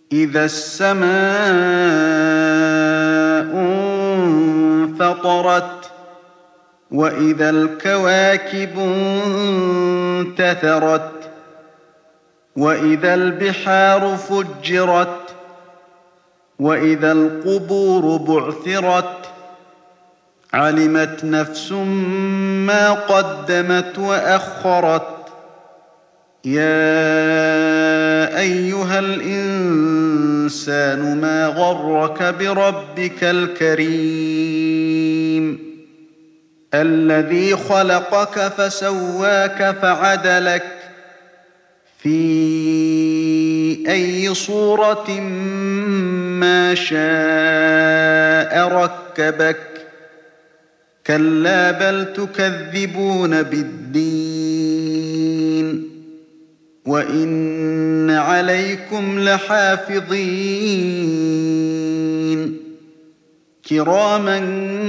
إذا السماء انفطرت وإذا الكواكب انتثرت وإذا البحار فجرت وإذا القبور بعثرت علمت نفس ما قدمت وأخرت يا أيها الإنسان ما غرك بربك الكريم الذي خلقك فسواك فعدلك في أي صورة ما شاء ركبك كلا بل تكذبون بالدين وإن عليكم لحافظين كراما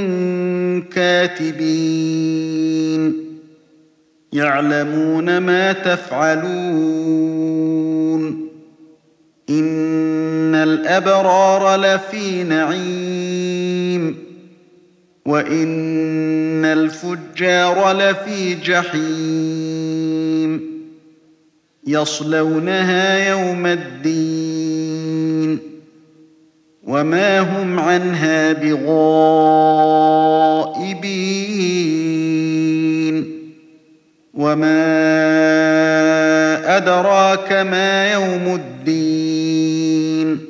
كاتبين يعلمون ما تفعلون إن الأبرار لفي نعيم وإن الفجار لفي جحيم يصلونها يوم الدين وما هم عنها بغائبين وما أدراك ما يوم الدين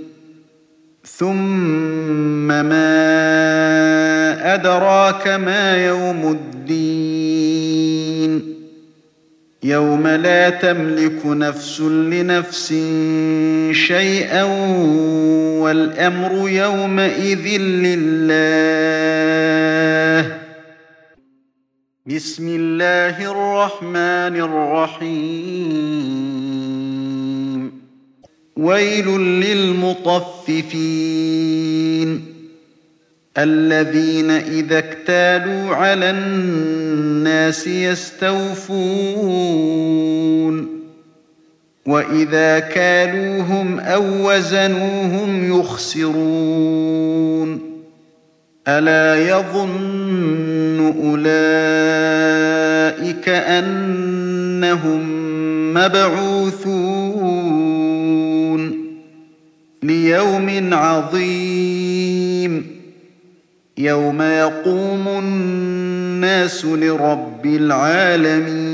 ثم ما أدراك ما يوم الدين يوم لا تملك نفس لنفس شيئا والأمر يومئذ لله بسم الله الرحمن الرحيم ويل للمطففين الذين إذا اكتالوا على الناس يستوفون وإذا كالوهم أو وزنوهم يخسرون ألا يظن أولئك أنهم مبعوثون ليوم عظيم يوم يقوم الناس لرب العالمين